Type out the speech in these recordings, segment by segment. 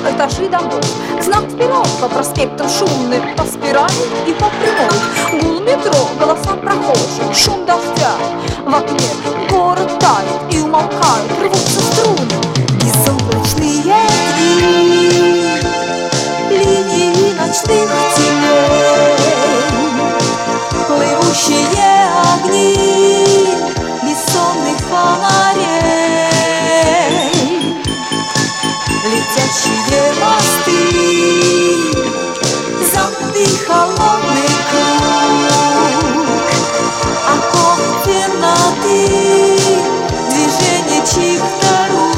этажи домов. Знак вперед по проспектам шумным, по спирали и по прямой. Гул метро, голоса прохожих, шум дождя. В окне город тает и умолкает, рвутся струны. Безоблачные дни, линии ночных теней, плывущие огни бессонных фонарей, летящие мосты, замкнутый холодный круг, оков темноты, движение чьих-то рук.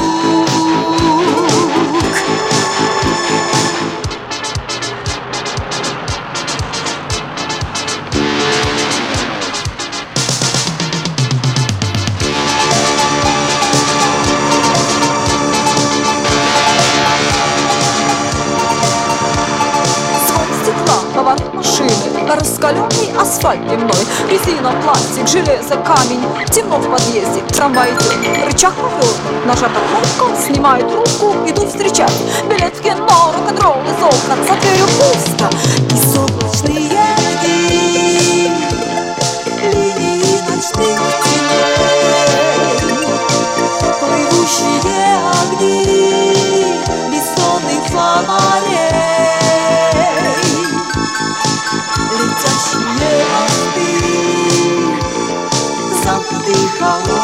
Поворот машины, раскаленный асфальт дневной, резина, пластик, железо, камень. Темно в подъезде, трамвай идет, рычаг повернут, нажата кнопка, снимаю трубку, иду встречать. Билет в кино, рок-н-ролл из окна, за дверью пусто. Безоблачные дни, линии ночных теней, плывущие огни бессонных фонарей, летящие мосты, замкнутый холод.